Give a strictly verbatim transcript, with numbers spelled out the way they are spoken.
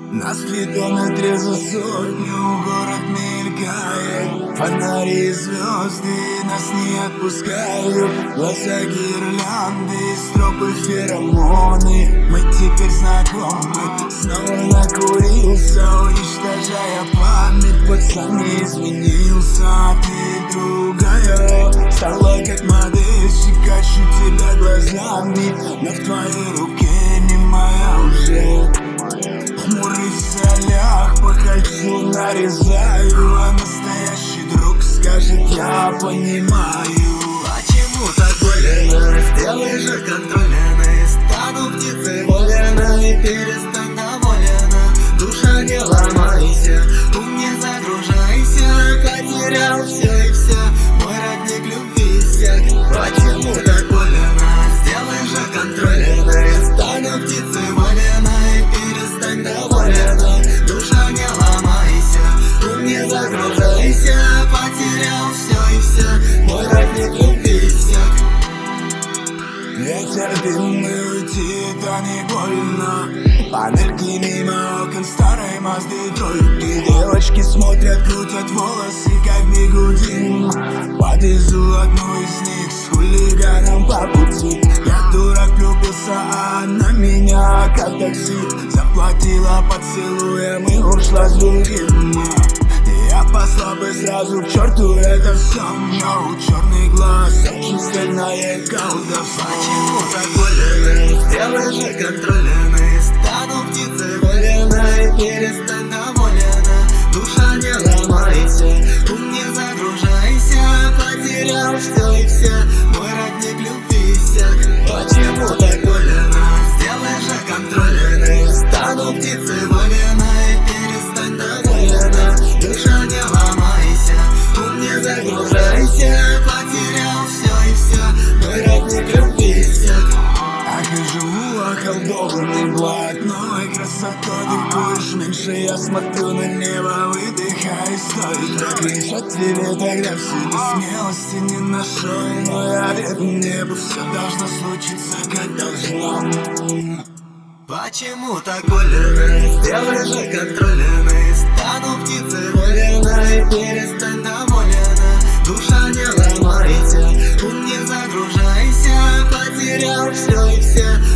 На спидометре за сотню город мелькает, фонари и звезды нас не отпускают. Глаза гирлянды, стропы феромоны. Мы теперь знакомы, снова накурился, уничтожая память. Пацан не изменился, а ты другая. Стала как модельщик, ищу тебя глазами, но в твоей руке не моя уже. Хмурый в солях, по кольцу нарезаю, а настоящий друг скажет: я понимаю. Почему так больно? Сделай же контрольно, и стану птицей волена, и перестань доволена. Душа, не ломайся, ум не загружайся, потерял все и вся, мой родник любви иссяк. Почему так больно? Сделай же контрольно, и стану птицей волена, и перестань доволена. Душа, не ломайся, ум не загружайся, потерял все и вся, мой родник любви иссяк. Ветер дымный, уйти это не больно. Панельки мимо окон старой Мазды тройки. Девочки смотрят, крутят волосы, как бигуди. Подвезу одну из них с хулиганом по пути. Я дурак влюбился, а она меня как такси. Заплатила поцелуем и ушла с другим. Я послал бы сразу к черту это все, но черный глаз, очень стальная колдовство. Почему так больно? Сделай же контрольно, и стану птицей волена, и перестань доволена. Душа, не ломайся, ум не загружайся, потерял все и вся, мой родник любви иссяк. Почему так больно? Сделай же контрольно, и стану птицей волена, и перестань доволена. Душа, не ломайся, ум не загружайся, потерял все и вся, мой родник любви иссяк. Так и живу околдованный блатной красотой. Ты будешь меньше, я смотрю на небо, выдыхаю, стоит закричать тебе тогда все без смелости не нашел. Но я верю небу, все должно случиться как должно. Почему так больно? Сделай же контрольно, и стану птицей волена, и перестань доволена. Душа, не ломайся, ум не загружайся, потерял все и вся,